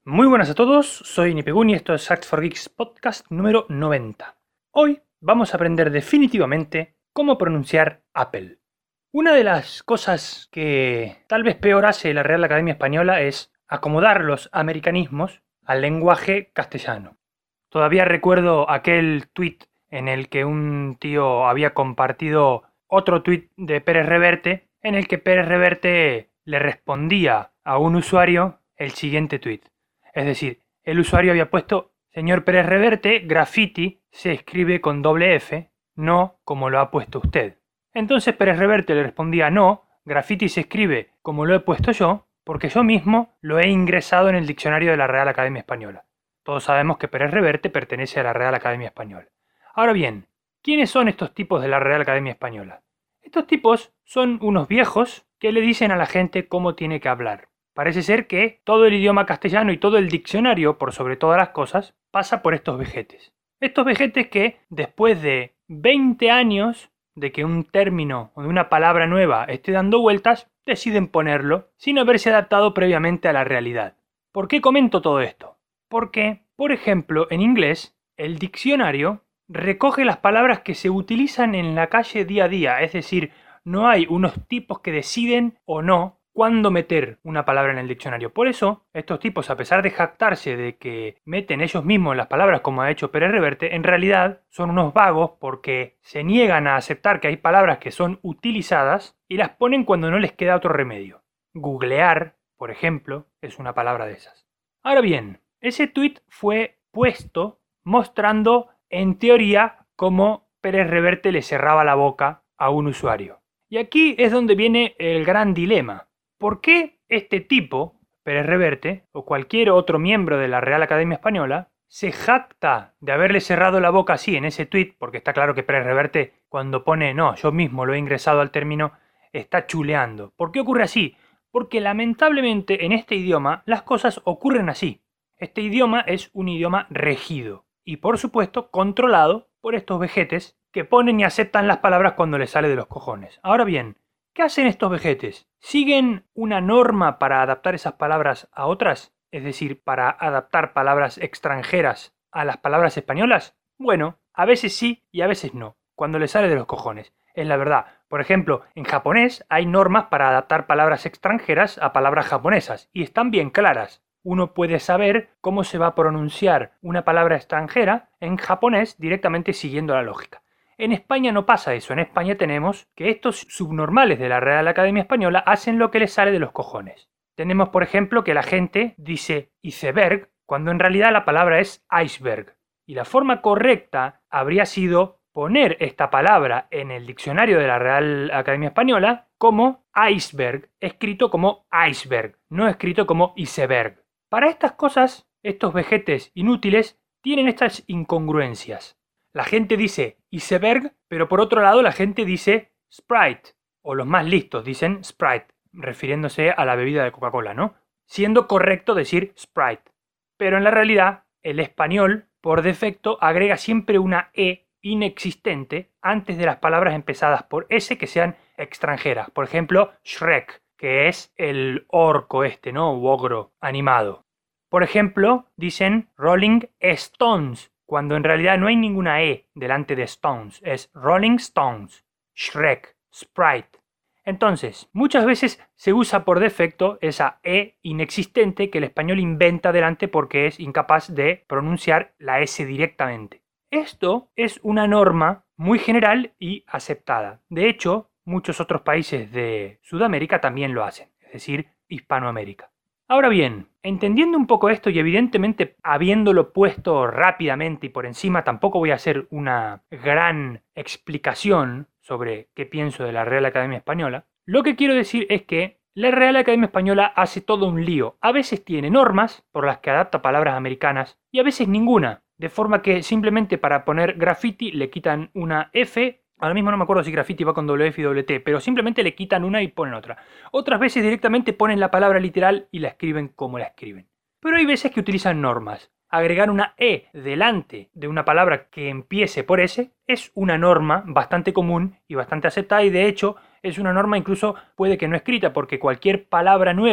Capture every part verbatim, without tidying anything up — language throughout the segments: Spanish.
Muy buenas a todos, soy Nipegun y esto es Hacks for Geeks podcast número noventa. Hoy vamos a aprender definitivamente cómo pronunciar Apple. Una de las cosas que tal vez peor hace la Real Academia Española es acomodar los americanismos al lenguaje castellano. Todavía recuerdo aquel tuit en el que un tío había compartido otro tuit de Pérez Reverte, en el que Pérez Reverte le respondía a un usuario el siguiente tuit. Es decir, el usuario había puesto: señor Pérez Reverte, graffiti se escribe con doble F, no como lo ha puesto usted. Entonces Pérez Reverte le respondía: no, graffiti se escribe como lo he puesto yo, porque yo mismo lo he ingresado en el diccionario de la Real Academia Española. Todos sabemos que Pérez Reverte pertenece a la Real Academia Española. Ahora bien, ¿quiénes son estos tipos de la Real Academia Española? Estos tipos son unos viejos que le dicen a la gente cómo tiene que hablar. Parece ser que todo el idioma castellano y todo el diccionario, por sobre todas las cosas, pasa por estos vejetes. Estos vejetes que, después de veinte años de que un término o de una palabra nueva esté dando vueltas, deciden ponerlo sin haberse adaptado previamente a la realidad. ¿Por qué comento todo esto? Porque, por ejemplo, en inglés, el diccionario recoge las palabras que se utilizan en la calle día a día, es decir, no hay unos tipos que deciden o no cuándo meter una palabra en el diccionario. Por eso, estos tipos, a pesar de jactarse de que meten ellos mismos las palabras como ha hecho Pérez Reverte, en realidad son unos vagos porque se niegan a aceptar que hay palabras que son utilizadas y las ponen cuando no les queda otro remedio. Googlear, por ejemplo, es una palabra de esas. Ahora bien, ese tuit fue puesto mostrando, en teoría, cómo Pérez Reverte le cerraba la boca a un usuario. Y aquí es donde viene el gran dilema. ¿Por qué este tipo, Pérez Reverte, o cualquier otro miembro de la Real Academia Española, se jacta de haberle cerrado la boca así en ese tuit? Porque está claro que Pérez Reverte, cuando pone no, yo mismo lo he ingresado al término, está chuleando. ¿Por qué ocurre así? Porque lamentablemente en este idioma las cosas ocurren así. Este idioma es un idioma regido y, por supuesto, controlado por estos vejetes que ponen y aceptan las palabras cuando les sale de los cojones. Ahora bien, ¿qué hacen estos vejetes? ¿Siguen una norma para adaptar esas palabras a otras? Es decir, para adaptar palabras extranjeras a las palabras españolas. Bueno, a veces sí y a veces no, cuando les sale de los cojones. Es la verdad. Por ejemplo, en japonés hay normas para adaptar palabras extranjeras a palabras japonesas y están bien claras. Uno puede saber cómo se va a pronunciar una palabra extranjera en japonés directamente siguiendo la lógica. En España no pasa eso. En España tenemos que estos subnormales de la Real Academia Española hacen lo que les sale de los cojones. Tenemos, por ejemplo, que la gente dice iceberg cuando en realidad la palabra es iceberg. Y la forma correcta habría sido poner esta palabra en el diccionario de la Real Academia Española como iceberg, escrito como iceberg, no escrito como iceberg. Para estas cosas, estos vejetes inútiles tienen estas incongruencias. La gente dice iceberg, pero por otro lado la gente dice Sprite, o los más listos dicen Sprite, refiriéndose a la bebida de Coca-Cola, ¿no? Siendo correcto decir Sprite. Pero en la realidad, el español, por defecto, agrega siempre una E inexistente antes de las palabras empezadas por S que sean extranjeras. Por ejemplo, Shrek, que es el orco este, ¿no? U ogro animado. Por ejemplo, dicen Rolling Stones, cuando en realidad no hay ninguna E delante de Stones, es Rolling Stones, Shrek, Sprite. Entonces, muchas veces se usa por defecto esa E inexistente que el español inventa delante porque es incapaz de pronunciar la S directamente. Esto es una norma muy general y aceptada. De hecho, muchos otros países de Sudamérica también lo hacen, es decir, Hispanoamérica. Ahora bien, entendiendo un poco esto y evidentemente habiéndolo puesto rápidamente y por encima, tampoco voy a hacer una gran explicación sobre qué pienso de la Real Academia Española, lo que quiero decir es que la Real Academia Española hace todo un lío. A veces tiene normas por las que adapta palabras americanas y a veces ninguna. De forma que simplemente para poner graffiti le quitan una F. Ahora mismo no me acuerdo si graffiti va con doble F y doble T, pero simplemente le quitan una y ponen otra. Otras veces directamente ponen la palabra literal y la escriben como la escriben. Pero hay veces que utilizan normas. Agregar una E delante de una palabra que empiece por S es una norma bastante común y bastante aceptada, y de hecho es una norma incluso puede que no escrita, porque cualquier palabra nueva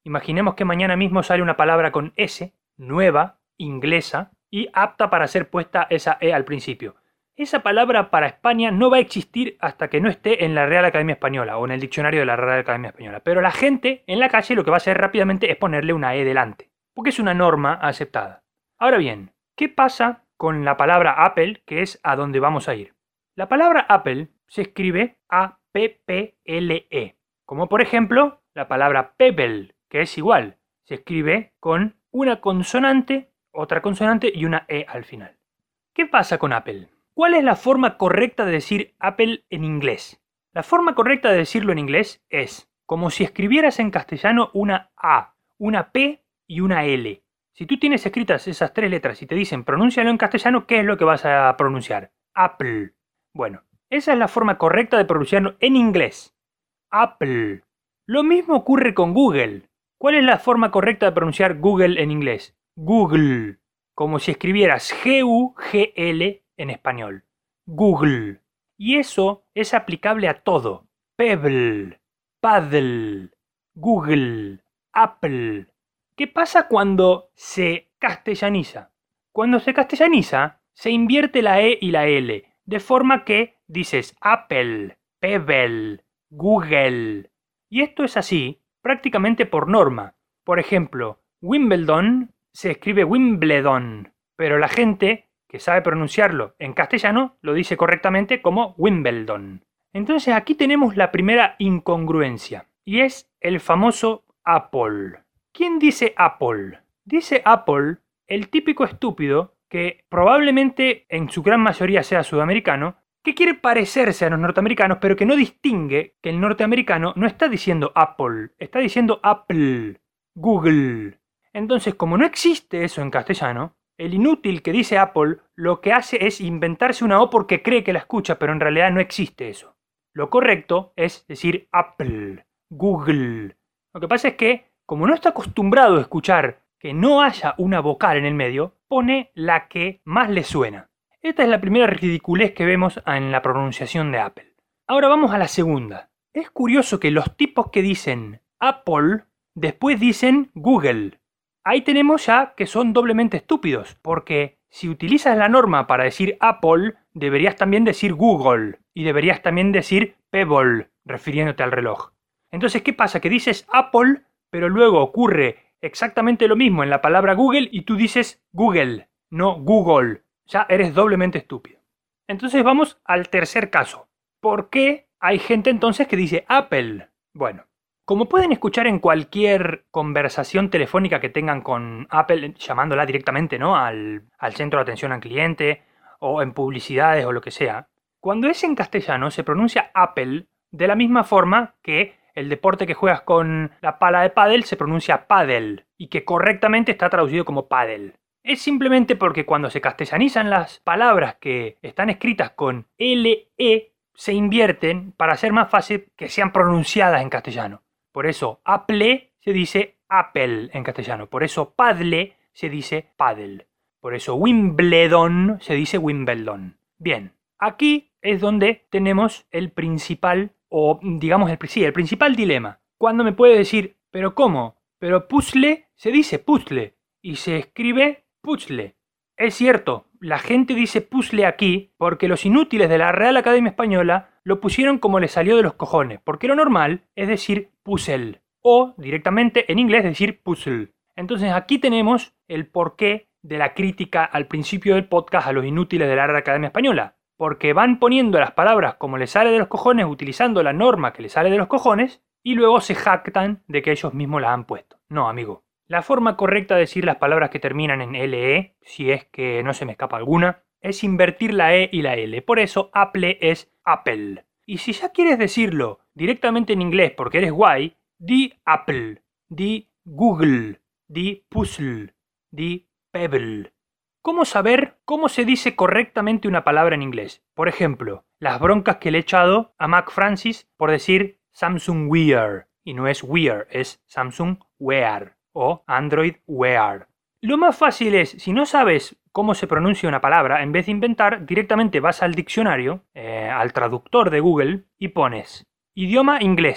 Imaginemos que mañana mismo sale una palabra con S, nueva, inglesa, y apta para ser puesta esa E al principio. Esa palabra para España no va a existir hasta que no esté en la Real Academia Española o en el diccionario de la Real Academia Española. Pero la gente en la calle lo que va a hacer rápidamente es ponerle una E delante, porque es una norma aceptada. Ahora bien, ¿qué pasa con la palabra Apple, que es a donde vamos a ir? La palabra Apple se escribe A P P L E, como por ejemplo la palabra pebble, que es igual, se escribe con una consonante, otra consonante y una E al final. ¿Qué pasa con Apple? ¿Cuál es la forma correcta de decir Apple en inglés? La forma correcta de decirlo en inglés es como si escribieras en castellano una A, una P y una L. Si tú tienes escritas esas tres letras y te dicen pronúncialo en castellano, ¿qué es lo que vas a pronunciar? Apple. Bueno, esa es la forma correcta de pronunciarlo en inglés. Apple. Lo mismo ocurre con Google. ¿Cuál es la forma correcta de pronunciar Google en inglés? Google. Como si escribieras G U G L en español. Google. Y eso es aplicable a todo. Pebble, paddle, Google, Apple. ¿Qué pasa cuando se castellaniza? Cuando se castellaniza, se invierte la E y la L, de forma que dices Apple, Pebble, Google. Y esto es así prácticamente por norma. Por ejemplo, Wimbledon se escribe Wimbledon, pero la gente que sabe pronunciarlo en castellano lo dice correctamente como Wimbledon. Entonces aquí tenemos la primera incongruencia, y es el famoso Apple. ¿Quién dice Apple? Dice Apple el típico estúpido que probablemente en su gran mayoría sea sudamericano, que quiere parecerse a los norteamericanos, pero que no distingue que el norteamericano no está diciendo Apple, está diciendo Apple, Google. Entonces, como no existe eso en castellano, el inútil que dice Apple lo que hace es inventarse una O porque cree que la escucha, pero en realidad no existe eso. Lo correcto es decir Apple, Google. Lo que pasa es que, como no está acostumbrado a escuchar que no haya una vocal en el medio, pone la que más le suena. Esta es la primera ridiculez que vemos en la pronunciación de Apple. Ahora vamos a la segunda. Es curioso que los tipos que dicen Apple después dicen Google. Ahí tenemos ya que son doblemente estúpidos, porque si utilizas la norma para decir Apple, deberías también decir Google, y deberías también decir Pebble, refiriéndote al reloj. Entonces, ¿qué pasa? Que dices Apple, pero luego ocurre exactamente lo mismo en la palabra Google y tú dices Google, no Google. Ya eres doblemente estúpido. Entonces vamos al tercer caso. ¿Por qué hay gente entonces que dice Apple? Bueno, como pueden escuchar en cualquier conversación telefónica que tengan con Apple, llamándola directamente, ¿no? al, al centro de atención al cliente, o en publicidades o lo que sea, cuando es en castellano se pronuncia Apple de la misma forma que el deporte que juegas con la pala de pádel se pronuncia paddle, y que correctamente está traducido como paddle. Es simplemente porque cuando se castellanizan las palabras que están escritas con L E, se invierten para hacer más fácil que sean pronunciadas en castellano. Por eso Apple se dice Apple en castellano. Por eso paddle se dice paddle. Por eso Wimbledon se dice Wimbledon. Bien, aquí es donde tenemos el principal, o digamos el, sí, el principal dilema. Cuando me puede decir, ¿pero cómo? Pero puzzle se dice puzzle y se escribe puzzle. Es cierto, la gente dice puzzle aquí porque los inútiles de la Real Academia Española lo pusieron como le salió de los cojones, porque lo normal es decir puzzle, o directamente en inglés decir puzzle. Entonces aquí tenemos el porqué de la crítica al principio del podcast a los inútiles de la Real Academia Española, porque van poniendo las palabras como les sale de los cojones, utilizando la norma que les sale de los cojones, y luego se jactan de que ellos mismos la han puesto. No, amigo. La forma correcta de decir las palabras que terminan en L E, si es que no se me escapa alguna, es invertir la E y la L. Por eso Apple es Apple. Y si ya quieres decirlo directamente en inglés porque eres guay, di Apple, di Google, di puzzle, di pebble. ¿Cómo saber cómo se dice correctamente una palabra en inglés? Por ejemplo, las broncas que le he echado a Mac Francis por decir Samsung Wear. Y no es Wear, es Samsung Wear. O Android Wear. Lo más fácil es, si no sabes cómo se pronuncia una palabra, en vez de inventar, directamente vas al diccionario, eh, al traductor de Google, y pones idioma inglés.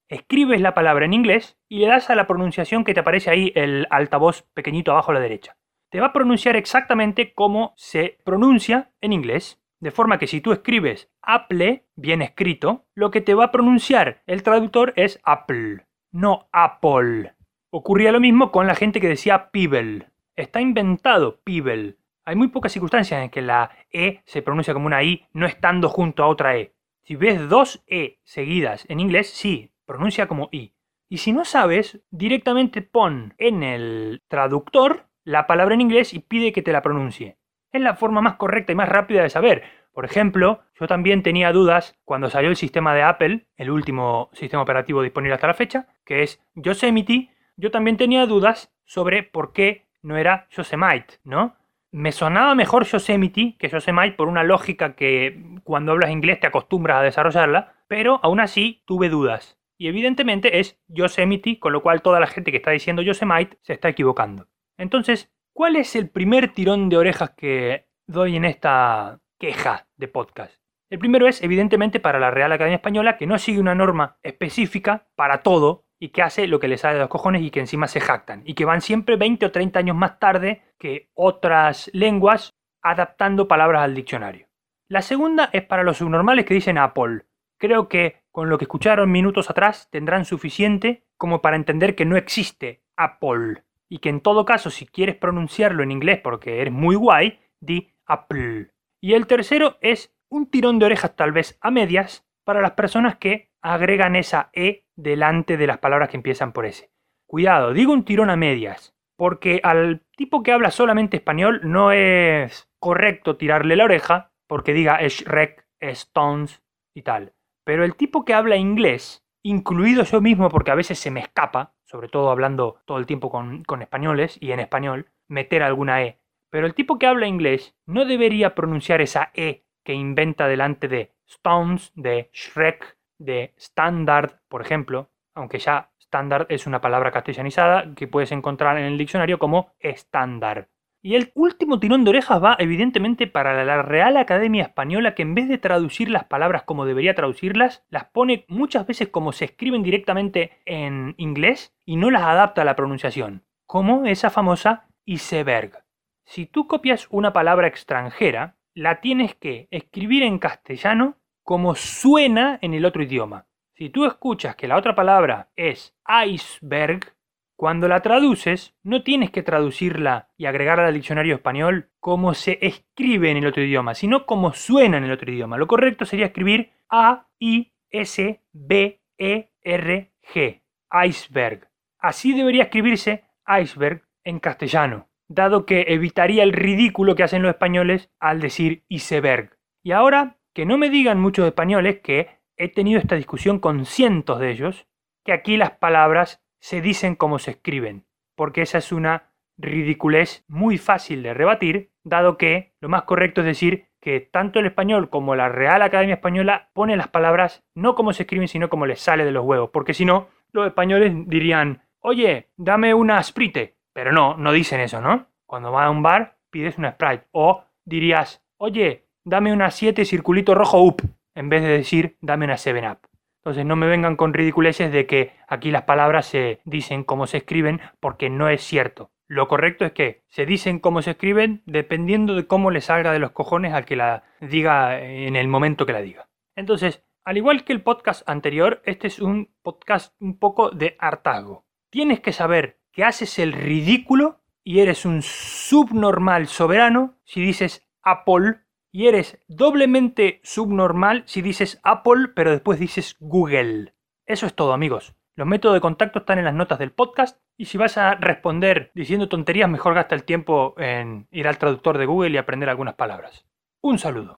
escribes la palabra en inglés y le das a la pronunciación que te aparece ahí, el altavoz pequeñito abajo a la derecha. Te va a pronunciar exactamente como se pronuncia en inglés. De forma que si tú escribes Apple, bien escrito, lo que te va a pronunciar el traductor es Apple, no Apple. Ocurría lo mismo con la gente que decía Pibel. Está inventado Pibel. Hay muy pocas circunstancias en que la E se pronuncia como una I, no estando junto a otra E. Si ves dos E seguidas en inglés, sí, pronuncia como I. Y si no sabes, directamente pon en el traductor la palabra en inglés y pide que te la pronuncie. Es la forma más correcta y más rápida de saber. Por ejemplo, yo también tenía dudas cuando salió el sistema de Apple, el último sistema operativo disponible hasta la fecha, que es Yosemite. Yo también tenía dudas sobre por qué no era Yosemite, ¿no? Me sonaba mejor Yosemite que Yosemite por una lógica que cuando hablas inglés te acostumbras a desarrollarla, pero aún así tuve dudas. Y evidentemente es Yosemite, con lo cual toda la gente que está diciendo Yosemite se está equivocando. Entonces, ¿cuál es el primer tirón de orejas que doy en esta queja de podcast? El primero es, evidentemente, para la Real Academia Española, que no sigue una norma específica para todo y que hace lo que les sale de los cojones y que encima se jactan. Y que van siempre veinte o treinta años más tarde que otras lenguas adaptando palabras al diccionario. La segunda es para los subnormales que dicen Apple. Creo que con lo que escucharon minutos atrás tendrán suficiente como para entender que no existe Apple. Y que en todo caso, si quieres pronunciarlo en inglés porque eres muy guay, di Apple. Y el tercero es un tirón de orejas tal vez a medias para las personas que agregan esa E delante de las palabras que empiezan por S. Cuidado, digo un tirón a medias, porque al tipo que habla solamente español no es correcto tirarle la oreja porque diga Shrek, Stones y tal. Pero el tipo que habla inglés, incluido yo mismo porque a veces se me escapa, sobre todo hablando todo el tiempo con, con españoles y en español, meter alguna E. Pero el tipo que habla inglés no debería pronunciar esa E que inventa delante de Stones, de Shrek, de Standard, por ejemplo, aunque ya Standard es una palabra castellanizada que puedes encontrar en el diccionario como estándar. Y el último tirón de orejas va evidentemente para la Real Academia Española, que en vez de traducir las palabras como debería traducirlas, las pone muchas veces como se escriben directamente en inglés y no las adapta a la pronunciación, como esa famosa iceberg. Si tú copias una palabra extranjera, la tienes que escribir en castellano como suena en el otro idioma. Si tú escuchas que la otra palabra es iceberg, cuando la traduces, no tienes que traducirla y agregarla al diccionario español como se escribe en el otro idioma, sino como suena en el otro idioma. Lo correcto sería escribir A I S B E R G, iceberg. Así debería escribirse iceberg en castellano, dado que evitaría el ridículo que hacen los españoles al decir iceberg. Y ahora, que no me digan muchos españoles que he tenido esta discusión con cientos de ellos, que aquí las palabras se dicen como se escriben, porque esa es una ridiculez muy fácil de rebatir, dado que lo más correcto es decir que tanto el español como la Real Academia Española pone las palabras no como se escriben, sino como les sale de los huevos, porque si no, los españoles dirían, oye, dame una Sprite, pero no, no dicen eso, ¿no? Cuando vas a un bar, pides una Sprite, o dirías, oye, dame una siete circulito rojo up, en vez de decir, dame una seven up. Entonces no me vengan con ridiculeces de que aquí las palabras se dicen como se escriben, porque no es cierto. Lo correcto es que se dicen como se escriben dependiendo de cómo le salga de los cojones al que la diga en el momento que la diga. Entonces, al igual que el podcast anterior, este es un podcast un poco de hartazgo. Tienes que saber que haces el ridículo y eres un subnormal soberano si dices Apple, y eres doblemente subnormal si dices Apple pero después dices Google. Eso es todo, amigos. Los métodos de contacto están en las notas del podcast y si vas a responder diciendo tonterías, mejor gasta el tiempo en ir al traductor de Google y aprender algunas palabras. Un saludo.